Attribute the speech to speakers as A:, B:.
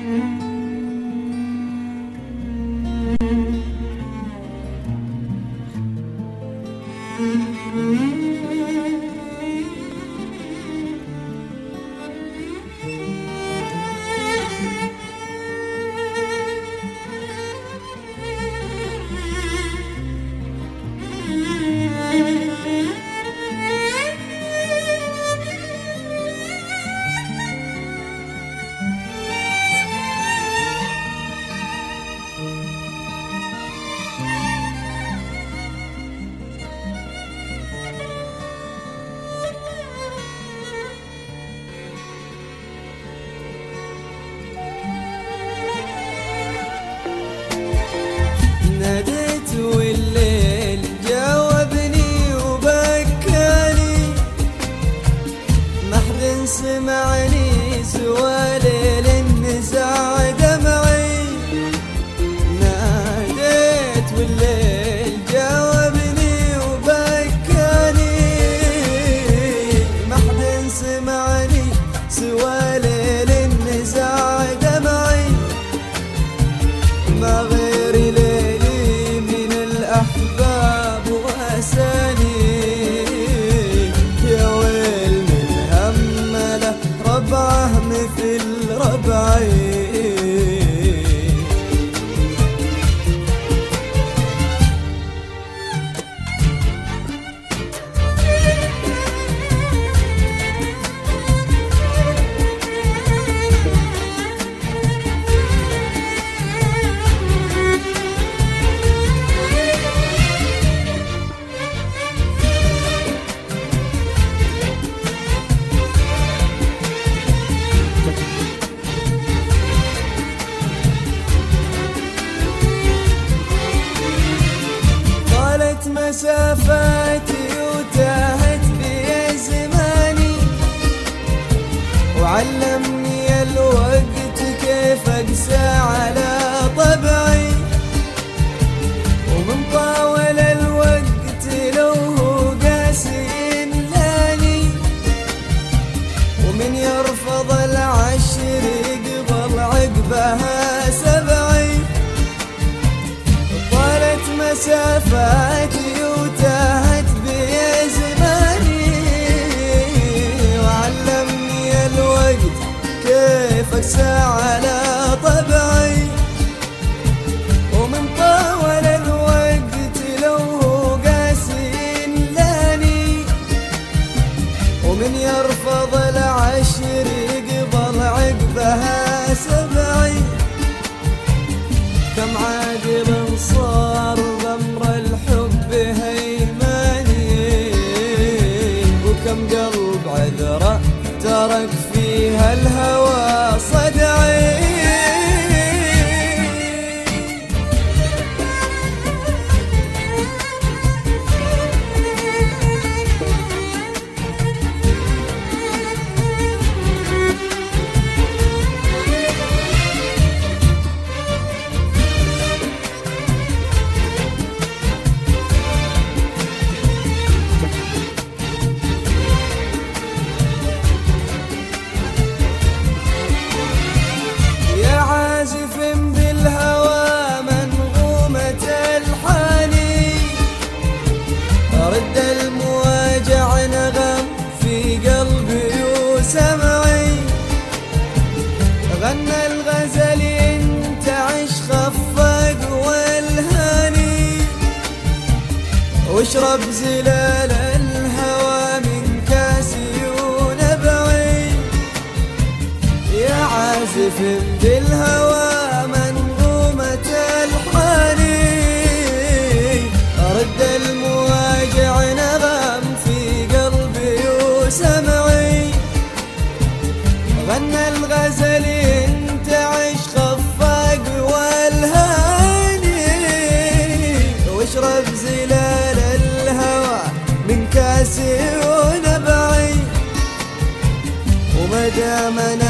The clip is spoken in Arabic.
A: ناديت والليل جاوبني وبكاني، ما حد سمعني سوى ليل النزاع دمعي. ناديت والليل جاوبني وبكاني، ما حد سمعني سوى ليل النزاع دمعي. ما غيري ليلي من الأحباب وأساني، يا ويل من همله ربعه مثل ربعي. مسافاتي وتاهت بي زماني، وعلمني الوقت كيف اقسى على طبعي. ومن طاول الوقت لو هو قاسي لاني، ومن يرفض العشر يقبل عقبها سبعي. طالت مسافاتي وتاهت بي زماني، وعلمني الوقت كيف اقسى على طبعي. ومن طول الوقت لو هو قاسي لاني، ومن يرفض العشر يقبل عقبها سبعي. كم عاقل صار غمر الحب هيماني، وكم قلب عذرة ترك فيها الهوى صدعي. رد المواجع نغم في قلبي وسمعي. غنى الغزل ينتعش خفق والهاني، واشرب زلال الهوى من كاسي ونبعي. يا عازف بالهوى منغومة الحاني، رد المواجع نغم في قلبي وسمعي. غنى الغزل ينتعش خفاق والهاني، واشرب زلال الهوى من كاسي ونبعي. ومدام